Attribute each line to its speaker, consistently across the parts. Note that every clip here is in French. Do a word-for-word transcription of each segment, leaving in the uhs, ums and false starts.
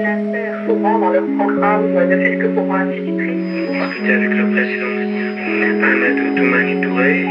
Speaker 1: souvent dans leur programme ne fait que pour un petit prix.
Speaker 2: Discuter avec le président Amadou Toumani Touré.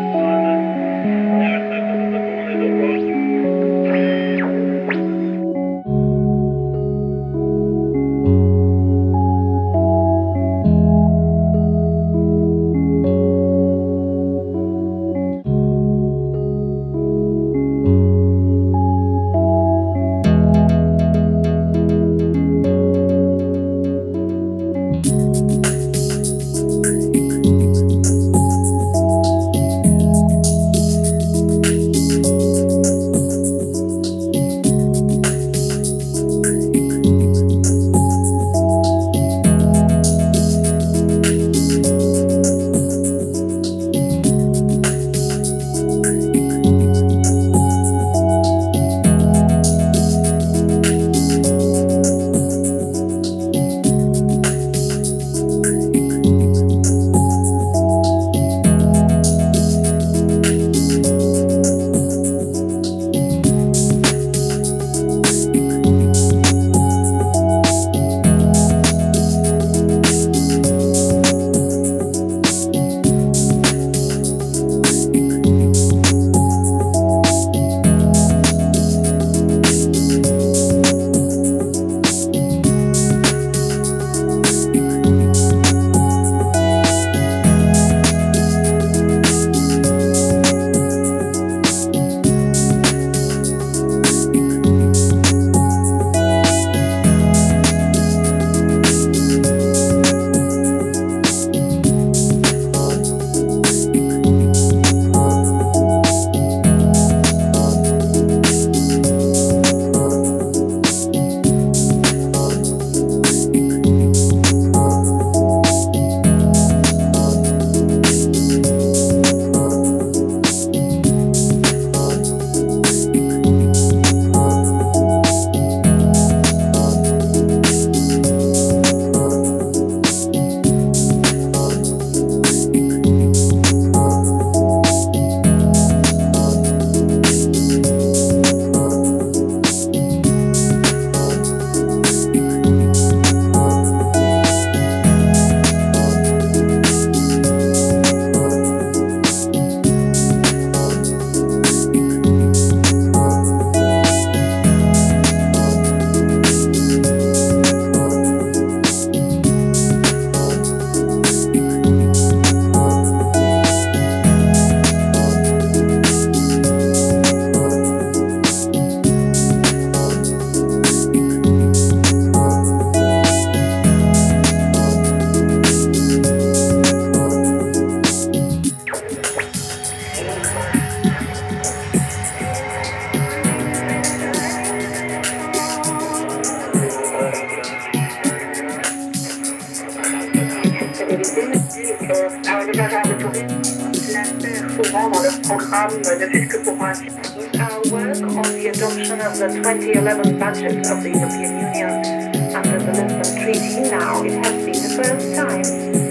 Speaker 1: Souvent dans leur programme ne fait que pour un Our work on the adoption of the twenty eleven budget of the European Union under the Lisbon Treaty, now it has been the first time.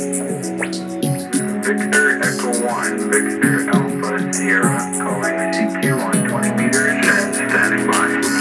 Speaker 3: Victor Echo one, Victor Alpha Sierra, calling C Q on twenty meters and standing by.